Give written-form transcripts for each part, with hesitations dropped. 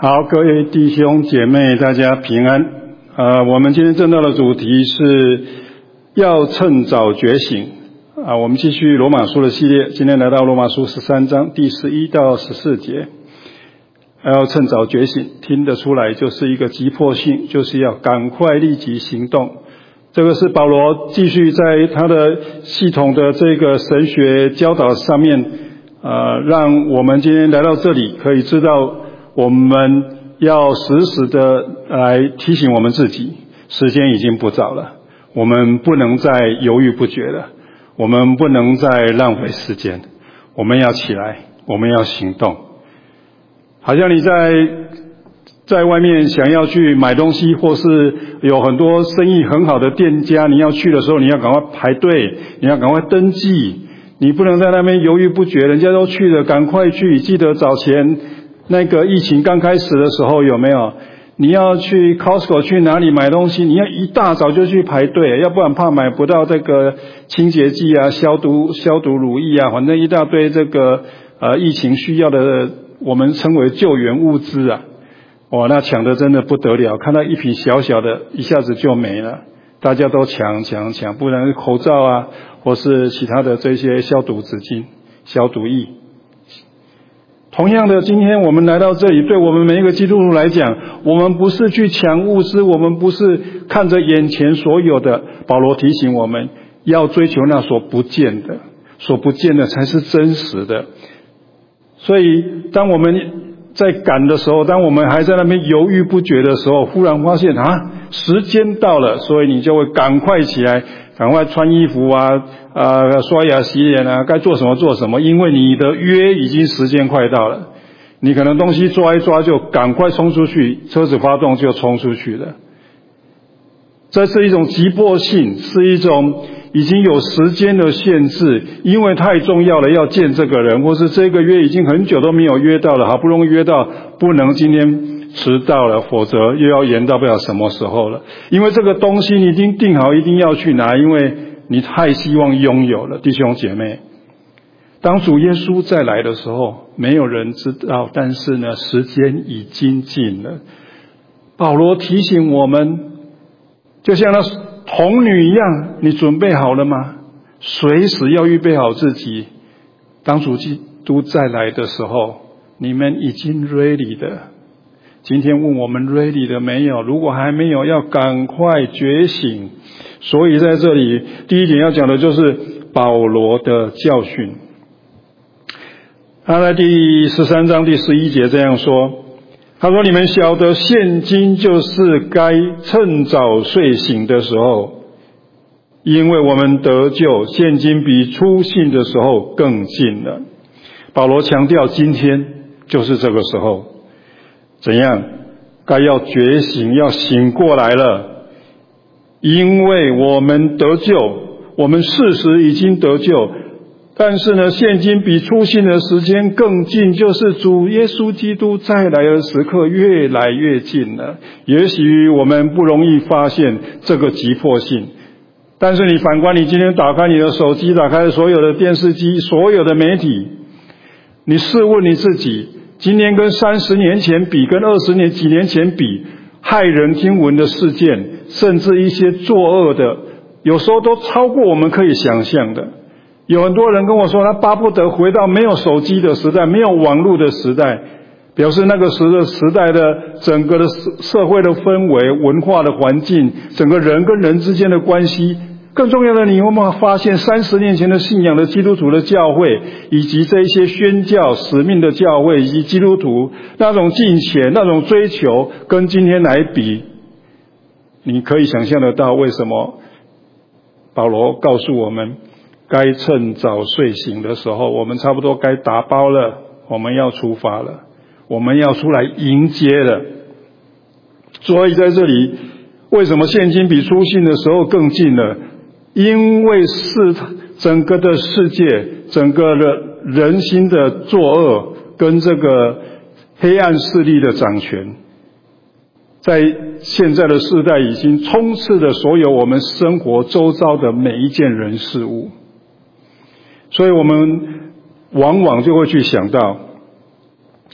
好，各位弟兄姐妹，大家平安。我们今天正道的主题是要趁早觉醒。我们继续罗马书的系列，今天来到罗马书13章第11到14节。要趁早觉醒，听得出来就是一个急迫性，就是要赶快立即行动。这个是保罗继续在他的系统的这个神学教导上面，让我们今天来到这里可以知道，我们要时时的来提醒我们自己，时间已经不早了，我们不能再犹豫不决了，我们不能再浪费时间，我们要起来，我们要行动。好像你在外面想要去买东西，或是有很多生意很好的店家，你要去的时候，你要赶快排队，你要赶快登记，你不能在那边犹豫不决，人家都去了，赶快去。记得早前那个疫情刚开始的时候，有没有？你要去 Costco 去哪里买东西，你要一大早就去排队，要不然怕买不到这个清洁剂啊、消毒乳液啊，反正一大堆这个疫情需要的，我们称为救援物资啊。那抢的真的不得了，看到一瓶小小的，一下子就没了，大家都抢，不然是口罩啊，或是其他的这些消毒纸巾、消毒液。同样的，今天我们来到这里，对我们每一个基督徒来讲，我们不是去抢物资，我们不是看着眼前所有的。保罗提醒我们要追求那所不见的，所不见的才是真实的。所以当我们在赶的时候，当我们还在那边犹豫不决的时候，忽然发现时间到了，所以你就会赶快起来，赶快穿衣服刷牙洗脸该做什么做什么，因为你的约已经时间快到了，你可能东西抓一抓就赶快冲出去，车子发动就冲出去了。这是一种急迫性，是一种已经有时间的限制，因为太重要了，要见这个人，或是这个约已经很久都没有约到了，好不容易约到，不能今天迟到了，否则又要延到不了什么时候了。因为这个东西你已经定好，一定要去拿，因为你太希望拥有了。弟兄姐妹，当主耶稣再来的时候，没有人知道，但是呢，时间已经近了。保罗提醒我们，就像那童女一样，你准备好了吗？随时要预备好自己，当主基督再来的时候，你们已经 ready 的。今天问我们 ready 了没有？如果还没有，要赶快觉醒。所以在这里第一点要讲的就是保罗的教训。他在第13章第11节这样说，他说：你们晓得现今就是该趁早睡醒的时候，因为我们得救，现今比初信的时候更近了。保罗强调今天就是这个时候，怎样？该要觉醒，要醒过来了。因为我们得救，我们事实已经得救，但是呢，现今比初信的时间更近，就是主耶稣基督再来的时刻越来越近了。也许我们不容易发现这个急迫性，但是你反观你今天打开你的手机，打开所有的电视机，所有的媒体，你试问你自己，今年跟30年前比，跟几年前比，骇人听闻的事件，甚至一些作恶的，有时候都超过我们可以想象的。有很多人跟我说，他巴不得回到没有手机的时代，没有网络的时代，表示那个时代的整个的社会的氛围、文化的环境，整个人跟人之间的关系。更重要的，你有没有发现30年前的信仰的基督徒的教会，以及这一些宣教使命的教会，以及基督徒那种敬虔、那种追求，跟今天来比，你可以想象得到为什么保罗告诉我们，该趁早睡醒的时候，我们差不多该打包了，我们要出发了，我们要出来迎接了。所以在这里，为什么现今比初信的时候更近了？因为是整个的世界，整个的人心的作恶，跟这个黑暗势力的掌权，在现在的世代已经充斥着所有我们生活周遭的每一件人事物。所以我们往往就会去想到，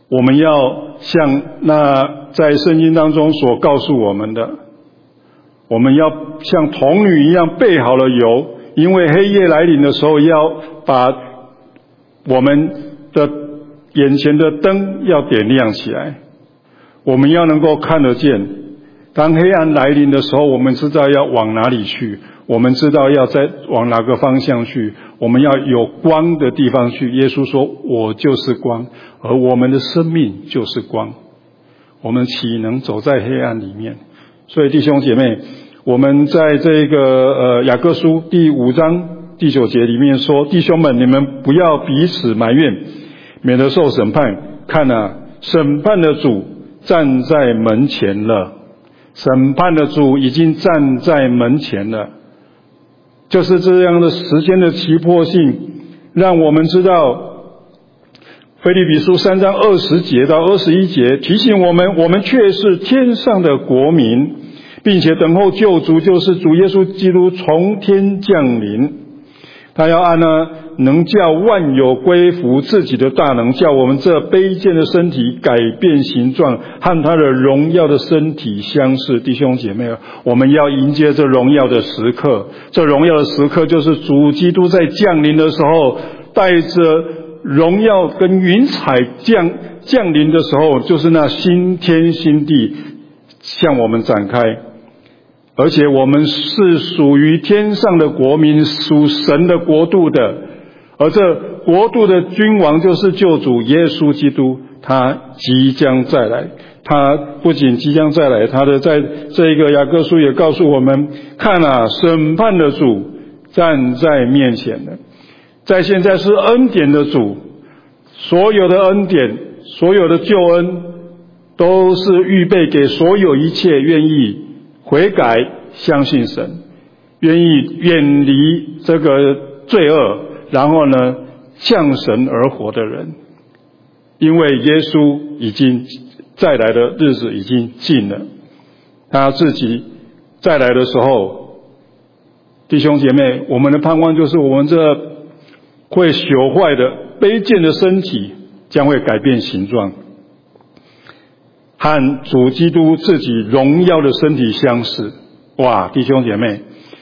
我们要像那在圣经当中所告诉我们的，我们要像童女一样备好了油，因为黑夜来临的时候，要把我们的眼前的灯要点亮起来，我们要能够看得见。当黑暗来临的时候，我们知道要往哪里去，我们知道要往哪个方向去，我们要有光的地方去。耶稣说，我就是光，而我们的生命就是光，我们岂能走在黑暗里面？所以弟兄姐妹，我们在这个雅各书第5章第9节里面说，弟兄们，你们不要彼此埋怨，免得受审判。看啊，审判的主站在门前了。审判的主已经站在门前了。就是这样的时间的急迫性，让我们知道腓立比书3章20节到21节提醒我们，我们却是天上的国民，并且等候救主，就是主耶稣基督从天降临。他要按能叫万有归服自己的大能，叫我们这卑贱的身体改变形状，和他的荣耀的身体相似。弟兄姐妹，我们要迎接这荣耀的时刻。这荣耀的时刻就是主基督在降临的时候，带着荣耀跟云彩降临的时候，就是那新天新地向我们展开。而且我们是属于天上的国民，属神的国度的，而这国度的君王就是救主耶稣基督，他即将再来。他不仅即将再来，他的在这个雅各书也告诉我们，看啊，审判的主站在面前了。在现在是恩典的主，所有的恩典，所有的救恩都是预备给所有一切愿意悔改相信神，愿意远离这个罪恶，然后呢向神而活的人。因为耶稣已经再来的日子已经近了，他自己再来的时候，弟兄姐妹，我们的盼望就是我们这会朽坏的卑贱的身体将会改变形状，和主基督自己荣耀的身体相似。哇，弟兄姐妹，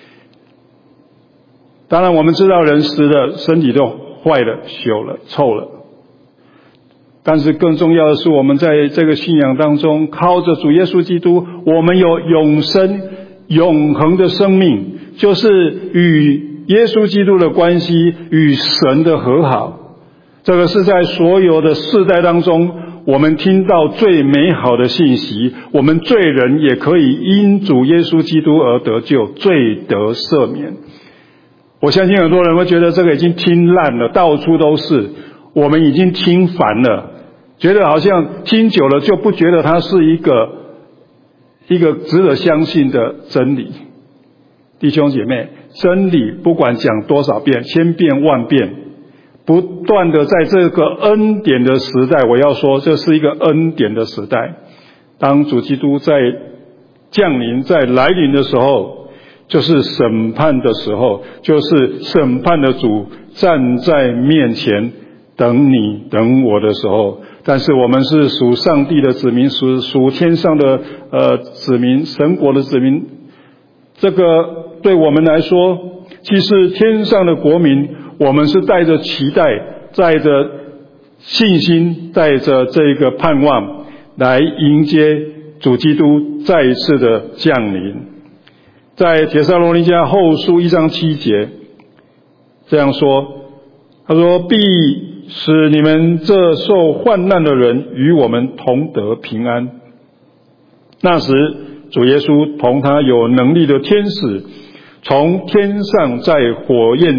当然我们知道人死了，身体都坏了、朽了、臭了，但是更重要的是，我们在这个信仰当中，靠着主耶稣基督，我们有永生、永恒的生命，就是与耶稣基督的关系，与神的和好。这个是在所有的世代当中，我们听到最美好的信息。我们罪人也可以因主耶稣基督而得救，罪得赦免。我相信很多人会觉得这个已经听烂了，到处都是，我们已经听烦了，觉得好像听久了就不觉得它是一个值得相信的真理。弟兄姐妹，真理不管讲多少遍，千遍万遍，不断的在这个恩典的时代，我要说这是一个恩典的时代。当主基督在降临、在来临的时候，就是审判的时候，就是审判的主站在面前等你等我的时候。但是我们是属上帝的子民，属天上的子民，神国的子民，这个对我们来说，既是天上的国民，我们是带着期待，带着信心，带着这个盼望来迎接主基督再一次的降临。在帖撒罗尼迦后书1章7节这样说，他说，必使你们这受患难的人与我们同得平安。那时主耶稣同他有能力的天使从天上在火焰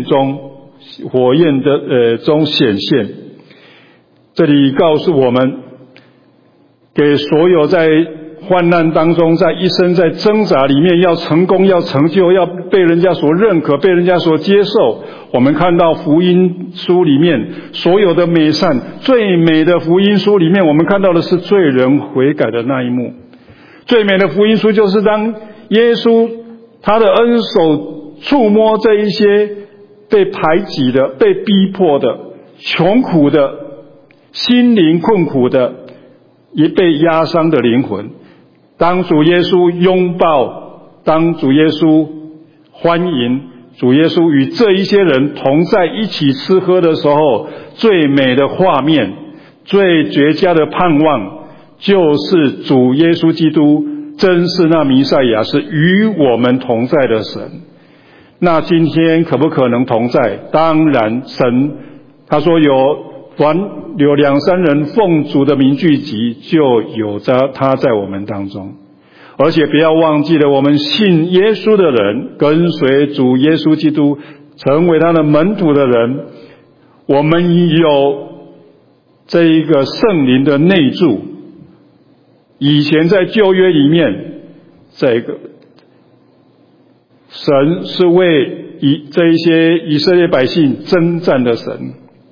中显现。这里告诉我们，给所有在患难当中，在一生在挣扎里面要成功、要成就、要被人家所认可、被人家所接受。我们看到福音书里面所有的美善，最美的福音书里面，我们看到的是罪人悔改的那一幕。最美的福音书就是当耶稣他的恩手触摸这一些被排挤的、被逼迫的、穷苦的、 心灵困苦的，也被压伤的灵魂。当主耶稣拥抱，当主耶稣欢迎，主耶稣与这一些人同在一起吃喝的时候，最美的画面，最绝佳的盼望，就是主耶稣基督真是那弥赛亚，是与我们同在的神。那今天可不可能同在？当然，神他说有2、3人奉主的名聚集，就有着他在我们当中。而且不要忘记了，我们信耶稣的人，跟随主耶稣基督，成为他的门徒的人，我们有这一个圣灵的内住。以前在旧约里面，这个神是为这一些以色列百姓征战的神。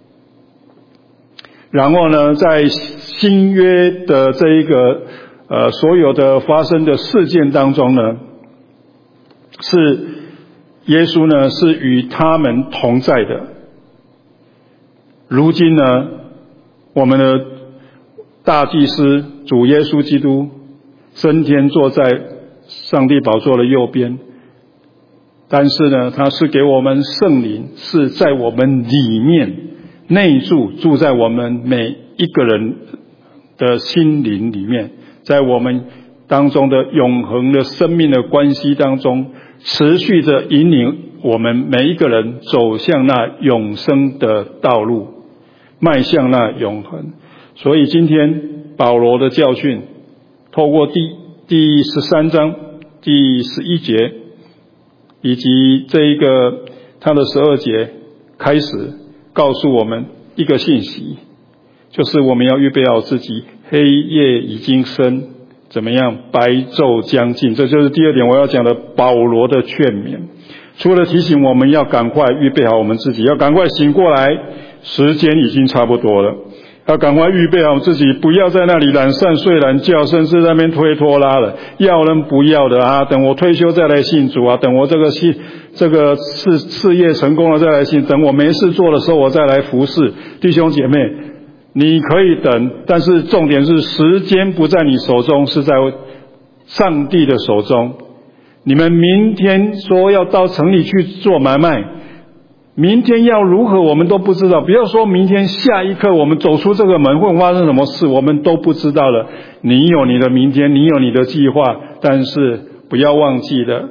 然后呢，在新约的这一个所有的发生的事件当中呢，是耶稣呢是与他们同在的。如今呢，我们的大祭司主耶稣基督升天坐在上帝宝座的右边，但是呢，他是给我们圣灵，是在我们里面内住在我们每一个人的心灵里面，在我们当中的永恒的生命的关系当中，持续的引领我们每一个人走向那永生的道路，迈向那永恒。所以今天保罗的教训，透过第13章第11节，以及这一个他的12节开始告诉我们一个信息，就是我们要预备好自己，黑夜已经深，怎么样？白昼将近。这就是第二点我要讲的保罗的劝勉。除了提醒我们要赶快预备好我们自己，要赶快醒过来，时间已经差不多了，要赶快预备好自己，不要在那里懒散睡懒觉，甚至在那边推拖拉了，要人不要的啊，等我退休再来信主啊，等我这个事业成功了再来信，等我没事做的时候我再来服侍。弟兄姐妹，你可以等，但是重点是时间不在你手中，是在上帝的手中。你们明天说要到城里去做买卖，明天要如何我们都不知道，不要说明天下一刻我们走出这个门会发生什么事，我们都不知道了。你有你的明天，你有你的计划，但是不要忘记了，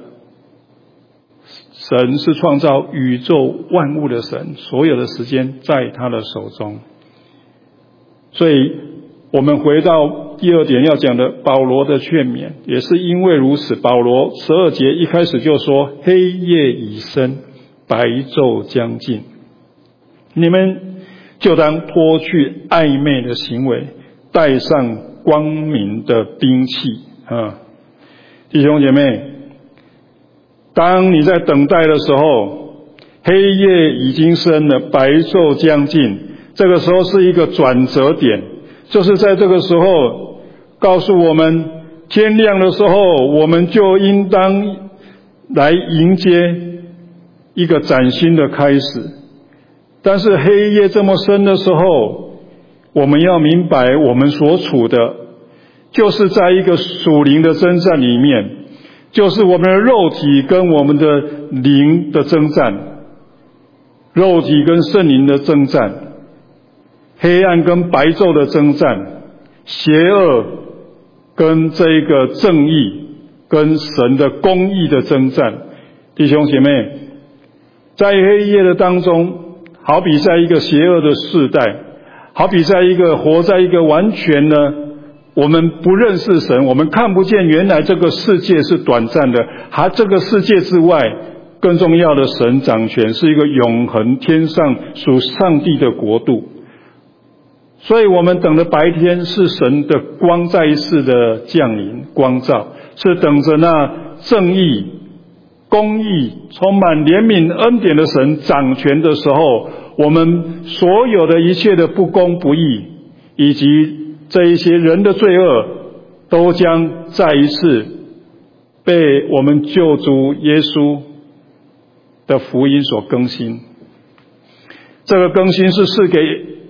神是创造宇宙万物的神，所有的时间在他的手中。所以我们回到第二点要讲的保罗的劝勉，也是因为如此，保罗12节一开始就说，黑夜已深，白昼将近，你们就当脱去暧昧的行为，带上光明的兵器啊！弟兄姐妹，当你在等待的时候，黑夜已经深了，白昼将近，这个时候是一个转折点，就是在这个时候告诉我们，天亮的时候我们就应当来迎接一个崭新的开始。但是黑夜这么深的时候，我们要明白我们所处的就是在一个属灵的征战里面，就是我们的肉体跟我们的灵的征战，肉体跟圣灵的征战，黑暗跟白昼的征战，邪恶跟这个正义跟神的公义的征战。弟兄姐妹，在黑夜的当中，好比在一个邪恶的世代，好比在一个活在一个完全呢我们不认识神，我们看不见原来这个世界是短暂的，还这个世界之外更重要的神掌权，是一个永恒天上属上帝的国度。所以我们等的白天是神的光再一次的降临光照，是等着那正义公义充满怜悯恩典的神掌权的时候，我们所有的一切的不公不义以及这一些人的罪恶都将再一次被我们救主耶稣的福音所更新。这个更新是赐给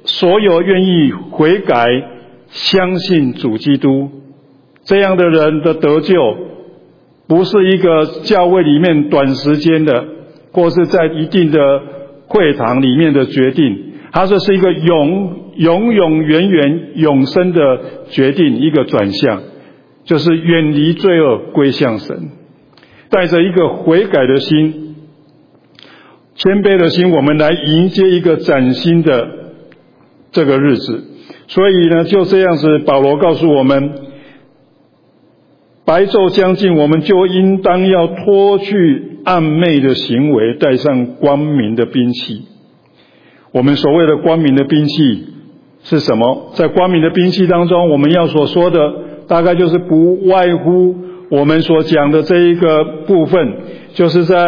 所有愿意悔改相信主基督这样的人的得救，不是一个教会里面短时间的，或是在一定的会堂里面的决定，它这是一个永远永生的决定，一个转向，就是远离罪恶归向神，带着一个悔改的心，谦卑的心，我们来迎接一个崭新的这个日子。所以呢，就这样子，保罗告诉我们，白昼将近，我们就应当要脱去暗昧的行为，带上光明的兵器。我们所谓的光明的兵器是什么？在光明的兵器当中，我们要所说的大概就是不外乎我们所讲的这一个部分，就是在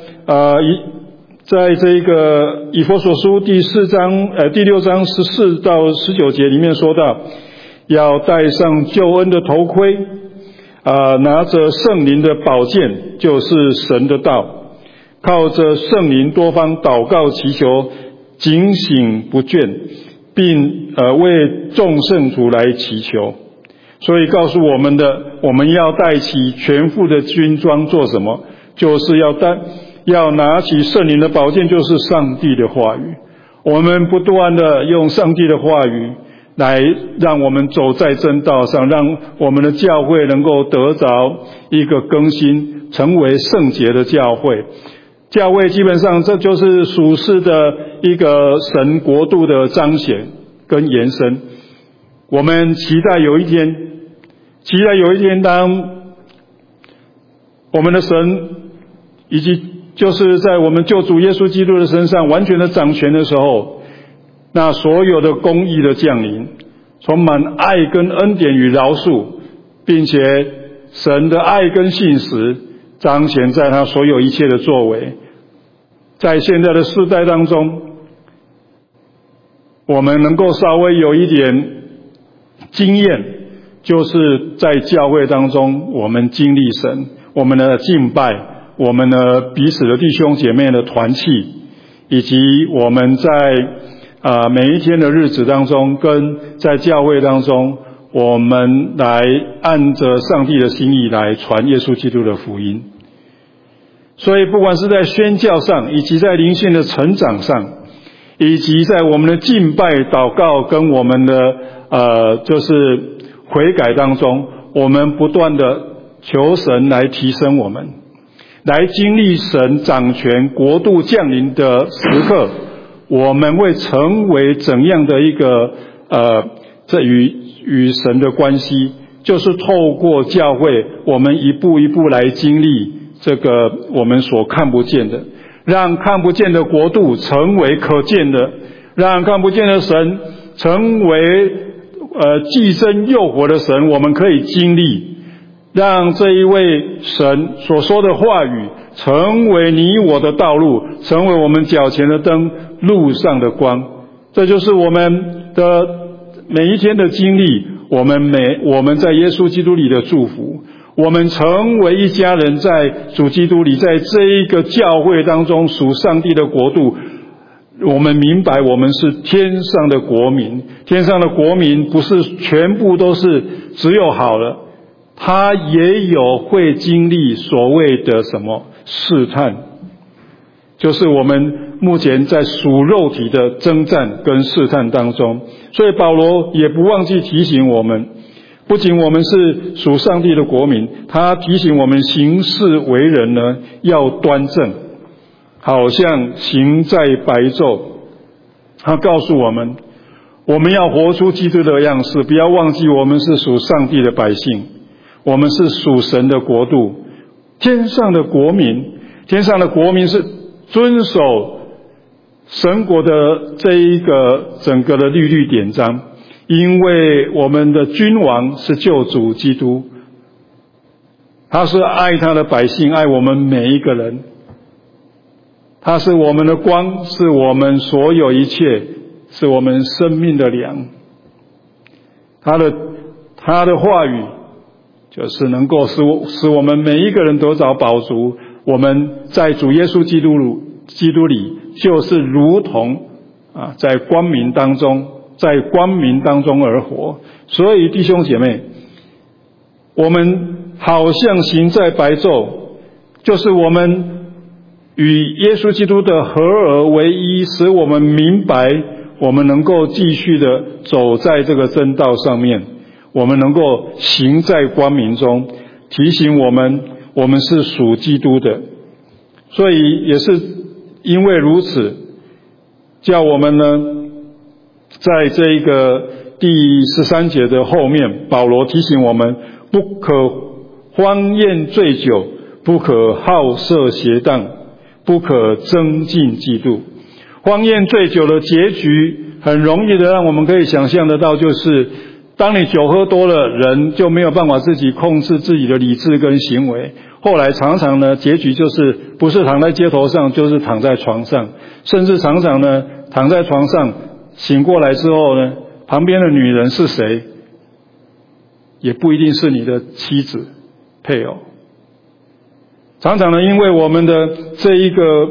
这个以弗所书第6章14到19节里面说到，要戴上救恩的头盔，拿着圣灵的宝剑，就是神的道，靠着圣灵多方祷告祈求，警醒不倦，并为众圣徒来祈求。所以告诉我们的，我们要带起全副的军装做什么？就是要拿起圣灵的宝剑，就是上帝的话语。我们不断的用上帝的话语来让我们走在正道上，让我们的教会能够得着一个更新，成为圣洁的教会。教会基本上这就是属世的一个神国度的彰显跟延伸。我们期待有一天，当我们的神以及就是在我们救主耶稣基督的身上完全的掌权的时候，那所有的公义的降临，充满爱跟恩典与饶恕，并且神的爱跟信实彰显在他所有一切的作为。在现在的世代当中，我们能够稍微有一点经验，就是在教会当中我们经历神，我们的敬拜，我们的彼此的弟兄姐妹的团契，以及我们在每一天的日子当中，跟在教会当中，我们来按着上帝的心意来传耶稣基督的福音。所以不管是在宣教上，以及在灵性的成长上，以及在我们的敬拜祷告跟我们的就是悔改当中，我们不断的求神来提升我们，来经历神掌权国度降临的时刻，我们会成为怎样的一个这与神的关系，就是透过教会，我们一步一步来经历这个我们所看不见的，让看不见的国度成为可见的，让看不见的神成为寄生诱惑的神，我们可以经历，让这一位神所说的话语成为你我的道路，成为我们脚前的灯，路上的光。这就是我们的每一天的经历，我们在耶稣基督里的祝福，我们成为一家人，在主基督里，在这一个教会当中属上帝的国度。我们明白我们是天上的国民，天上的国民不是全部都是只有好了，他也有会经历所谓的什么试探，就是我们目前在属肉体的征战跟试探当中。所以保罗也不忘记提醒我们，不仅我们是属上帝的国民，他提醒我们行事为人呢要端正，好像行在白昼。他告诉我们，我们要活出基督的样式，不要忘记我们是属上帝的百姓，我们是属神的国度，天上的国民。天上的国民是遵守神国的这一个整个的律律典章，因为我们的君王是救主基督，他是爱他的百姓，爱我们每一个人，他是我们的光，是我们所有一切，是我们生命的粮。他的话语就是能够使我们每一个人得着饱足。我们在主耶稣基督里就是如同在光明当中而活。所以弟兄姐妹，我们好像行在白昼，就是我们与耶稣基督的合而为一，使我们明白我们能够继续的走在这个真道上面，我们能够行在光明中，提醒我们是属基督的。所以也是因为如此，叫我们呢在这个第13节的后面，保罗提醒我们不可欢宴醉酒，不可好色邪荡，不可争竞嫉妒。欢宴醉酒的结局很容易的让我们可以想象得到，就是当你酒喝多了，人就没有办法自己控制自己的理智跟行为，后来常常呢结局就是不是躺在街头上，就是躺在床上，甚至常常呢躺在床上醒过来之后呢，旁边的女人是谁也不一定是你的妻子配偶。常常呢因为我们的这一个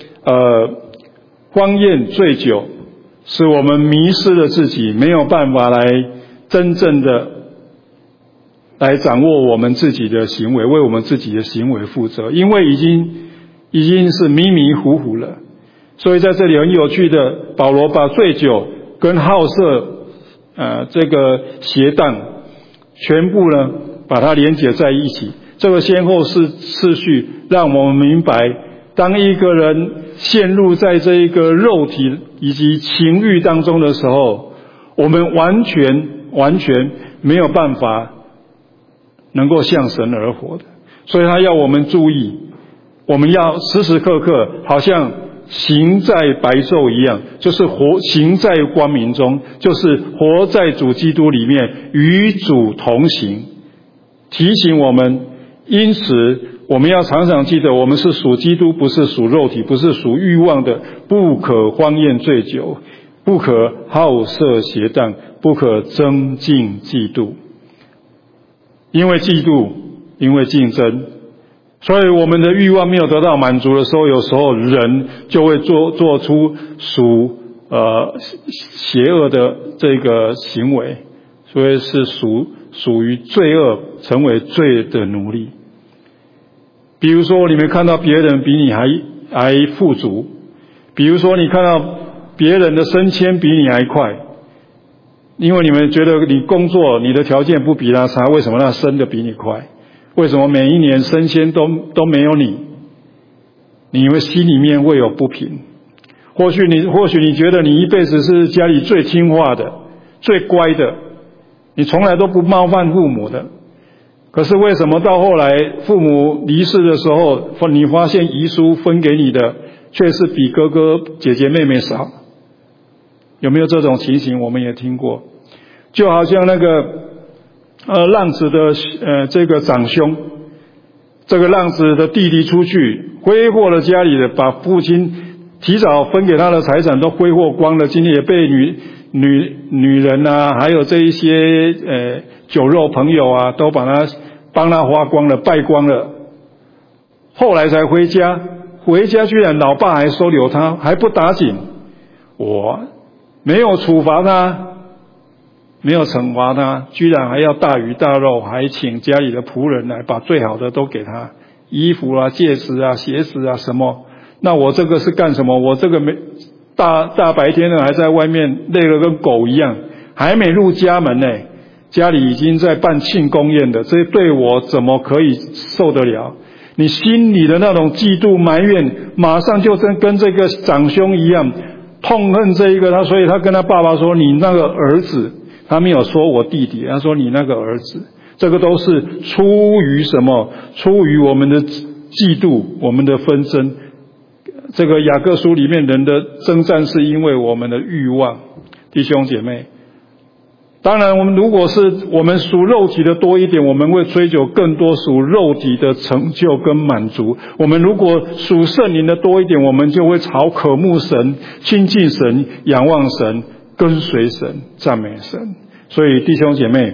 欢宴醉酒，使我们迷失了自己，没有办法来真正的来掌握我们自己的行为，为我们自己的行为负责，因为已经是迷迷糊糊了。所以在这里很有趣的，保罗把醉酒跟好色这个邪荡全部呢把它连结在一起。这个先后次序让我们明白，当一个人陷入在这一个肉体以及情欲当中的时候，我们完全没有办法能够向神而活的。所以他要我们注意，我们要时时刻刻好像行在白昼一样，就是行在光明中，就是活在主基督里面，与主同行，提醒我们。因此我们要常常记得，我们是属基督，不是属肉体，不是属欲望的。不可欢宴醉酒，不可好色邪荡，不可争竞嫉妒。因为嫉妒，因为竞争，所以我们的欲望没有得到满足的时候，有时候人就会做出属邪恶的这个行为，所以是属于罪恶，成为罪的奴隶。比如说你们看到别人比你还富足，比如说你看到别人的升迁比你还快，因为你们觉得你工作你的条件不比他差，为什么他升得比你快？为什么每一年升迁都没有你？你会心里面会有不平。或许你觉得你一辈子是家里最听话的，最乖的，你从来都不冒犯父母的。可是为什么到后来父母离世的时候，你发现遗书分给你的却是比哥哥姐姐妹妹少？有没有这种情形？我们也听过。就好像那个浪子的这个长兄，这个浪子的弟弟出去挥霍了家里的，把父亲提早分给他的财产都挥霍光了，今天也被女人啊，还有这一些酒肉朋友啊，都帮他花光了，败光了。后来才回家居然老爸还收留他，还不打紧，我没有处罚他，没有惩罚他，居然还要大鱼大肉，还请家里的仆人来把最好的都给他，衣服啊、戒指啊、鞋子啊什么。那我这个是干什么？我这个大白天的还在外面累得跟狗一样，还没入家门呢，家里已经在办庆功宴的，这对我怎么可以受得了？你心里的那种嫉妒埋怨，马上就跟这个长兄一样痛恨这一个所以他跟他爸爸说：“你那个儿子。”他没有说我弟弟，他说你那个儿子。这个都是出于什么？出于我们的嫉妒，我们的纷争。这个雅各书里面人的征战是因为我们的欲望，弟兄姐妹。当然如果是我们属肉体的多一点，我们会追求更多属肉体的成就跟满足。我们如果属圣灵的多一点，我们就会朝渴慕神、亲近神、仰望神、跟随神、赞美神。所以弟兄姐妹，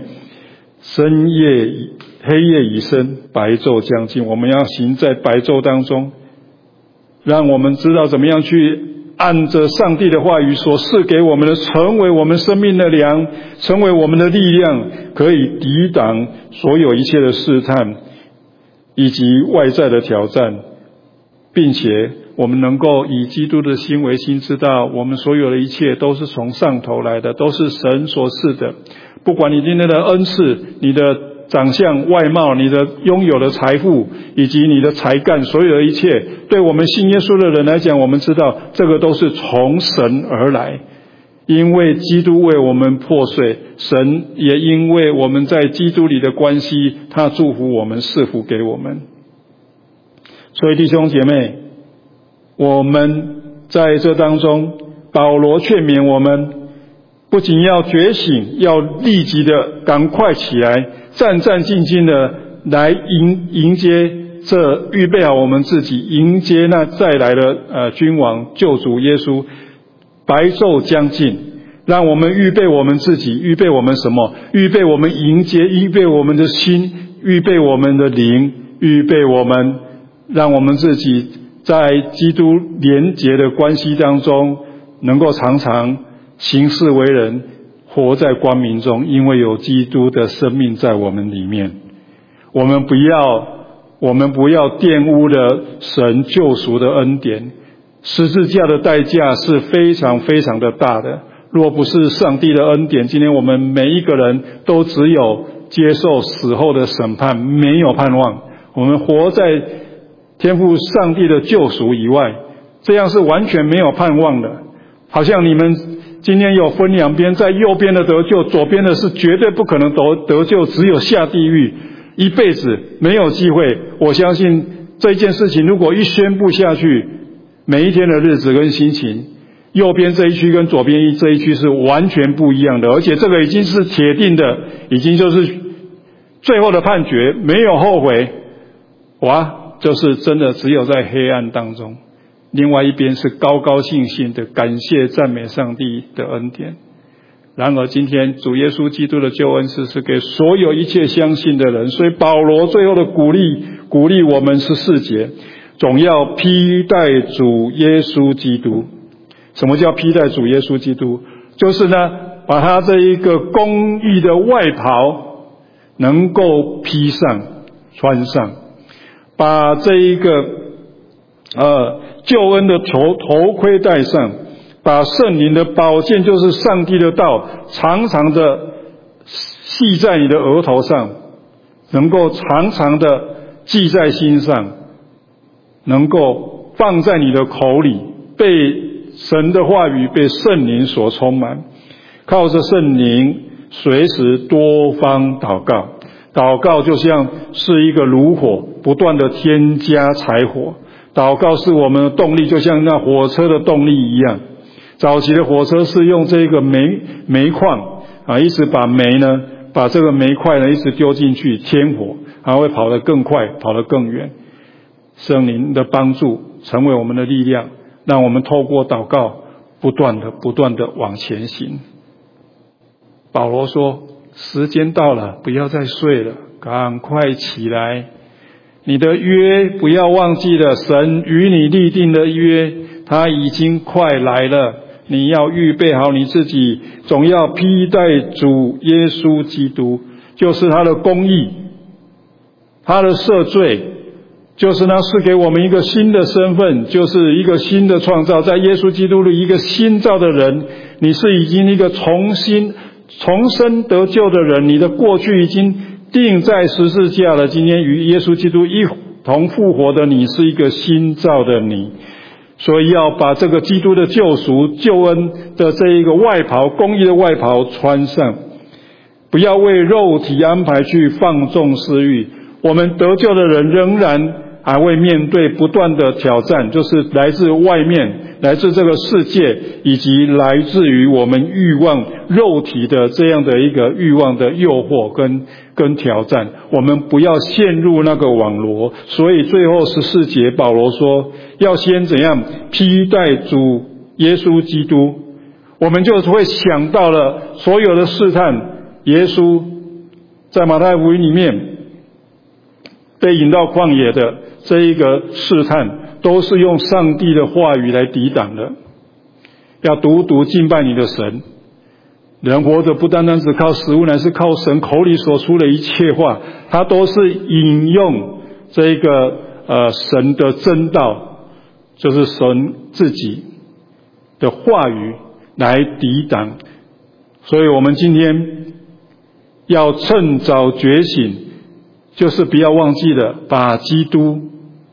黑夜已深，白昼将近，我们要行在白昼当中，让我们知道怎么样去按着上帝的话语所赐给我们的，成为我们生命的粮，成为我们的力量，可以抵挡所有一切的试探以及外在的挑战，并且我们能够以基督的心为心，知道我们所有的一切都是从上头来的，都是神所赐的。不管你今天的恩赐，你的长相外貌，你的拥有的财富以及你的才干，所有的一切，对我们信耶稣的人来讲，我们知道这个都是从神而来。因为基督为我们破碎，神也因为我们在基督里的关系，他祝福我们，赐福给我们。所以弟兄姐妹，我们在这当中，保罗劝勉我们，不仅要觉醒，要立即的赶快起来，战战兢兢的来迎接这预备好我们自己，迎接那再来的君王救主耶稣。白昼将近，让我们预备我们自己，预备我们什么？预备我们迎接，预备我们的心，预备我们的灵，预备我们，让我们自己在基督连结的关系当中，能够常常行事为人，活在光明中，因为有基督的生命在我们里面。我们不要玷污了神救赎的恩典。十字架的代价是非常非常的大的，若不是上帝的恩典，今天我们每一个人都只有接受死后的审判，没有盼望。我们活在天父上帝的救赎以外，这样是完全没有盼望的。好像你们今天有分两边，在右边的得救，左边的是绝对不可能得救，只有下地狱，一辈子没有机会。我相信这件事情如果一宣布下去，每一天的日子跟心情，右边这一区跟左边这一区是完全不一样的，而且这个已经是铁定的，已经就是最后的判决，没有后悔。哇，就是真的只有在黑暗当中。另外一边是高高兴兴的感谢赞美上帝的恩典。然而今天主耶稣基督的救恩是给所有一切相信的人，所以保罗最后的鼓励我们14节，总要披戴主耶稣基督。什么叫披戴主耶稣基督？就是呢，把他这一个公义的外袍能够披上穿上，把这一个救恩的头盔戴上，把圣灵的宝剑，就是上帝的道，常常的系在你的额头上，能够常常的记在心上，能够放在你的口里，被神的话语，被圣灵所充满，靠着圣灵随时多方祷告。祷告就像是一个炉火，不断的添加柴火。祷告是我们的动力，就像那火车的动力一样。早期的火车是用这个煤矿一直把这个煤块呢一直丢进去添火，还会跑得更快，跑得更远。圣灵的帮助成为我们的力量，让我们透过祷告不断的往前行。保罗说，时间到了，不要再睡了，赶快起来。你的约不要忘记了，神与你立定的约，他已经快来了。你要预备好你自己，总要披戴主耶稣基督，就是他的公义，他的赦罪，就是他赐给我们一个新的身份，就是一个新的创造，在耶稣基督里一个新造的人。你是已经一个重生得救的人，你的过去已经钉在十字架了，今天与耶稣基督一同复活的你，是一个新造的你。所以要把这个基督的救赎、救恩的这一个外袍，公义的外袍穿上，不要为肉体安排去放纵私欲。我们得救的人仍然还会面对不断的挑战，就是来自外面，来自这个世界，以及来自于我们欲望肉体的这样的一个欲望的诱惑跟挑战。我们不要陷入那个网罗。所以最后14节保罗说，要先怎样披戴主耶稣基督。我们就会想到了所有的试探，耶稣在马太福音里面被引到旷野的这一个试探，都是用上帝的话语来抵挡的。 要独独敬拜你的神。人活着不单单只靠食物，乃是靠神口里所出的一切话，他都是引用这个神的真道，就是神自己的话语来抵挡。所以我们今天要趁早觉醒，就是不要忘记了把基督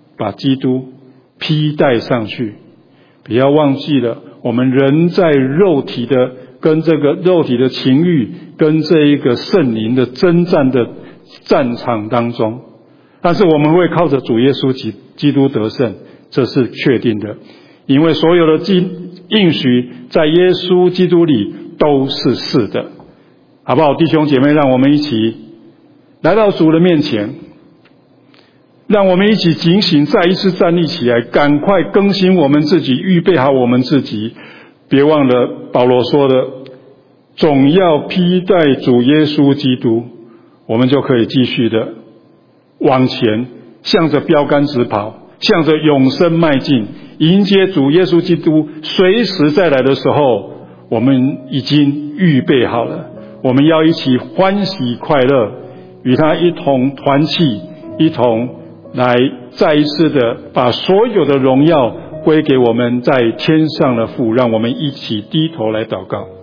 披戴上去，不要忘记了我们人在肉体的跟这个肉体的情欲跟这一个圣灵的征战的战场当中，但是我们会靠着主耶稣基督得胜，这是确定的，因为所有的应许在耶稣基督里都是是的，好不好？弟兄姐妹，让我们一起来到主的面前，让我们一起警醒，再一次站立起来，赶快更新我们自己，预备好我们自己。别忘了保罗说的，总要披戴主耶稣基督，我们就可以继续的往前，向着标杆直跑，向着永生迈进，迎接主耶稣基督随时再来的时候，我们已经预备好了。我们要一起欢喜快乐，与他一同团契，一同来再一次的把所有的荣耀归给我们在天上的父。让我们一起低头来祷告。